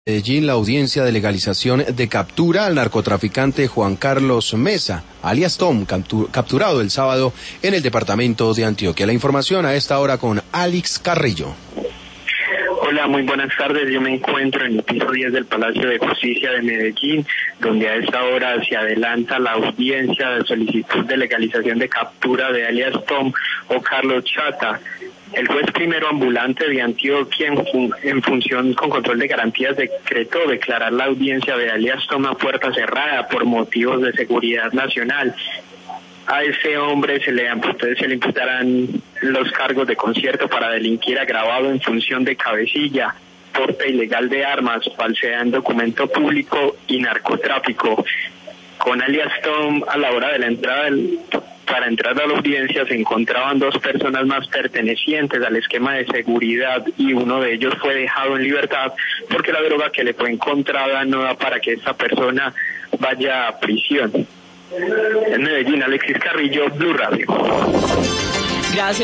Medellín, la audiencia de legalización de captura al narcotraficante Juan Carlos Mesa, alias Tom, capturado el sábado en el departamento de Antioquia. La información a esta hora con Alex Carrillo. Hola, muy buenas tardes. Yo me encuentro en el piso 10 del Palacio de Justicia de Medellín, donde a esta hora se adelanta la audiencia de solicitud de legalización de captura de alias Tom o Carlos Chata. El juez primero ambulante de Antioquia, en función con control de garantías, decretó declarar la audiencia de alias Tom a puerta cerrada por motivos de seguridad nacional. A ese hombre se le imputarán los cargos de concierto para delinquir agravado en función de cabecilla, porte ilegal de armas, falsedad en documento público y narcotráfico. Con alias Tom, a la hora de la entrada para entrar a la audiencia se encontraban dos personas más pertenecientes al esquema de seguridad y uno de ellos fue dejado en libertad porque la droga que le fue encontrada no da para que esta persona vaya a prisión. En Medellín, Alexis Carrillo, Blue Radio. Gracias.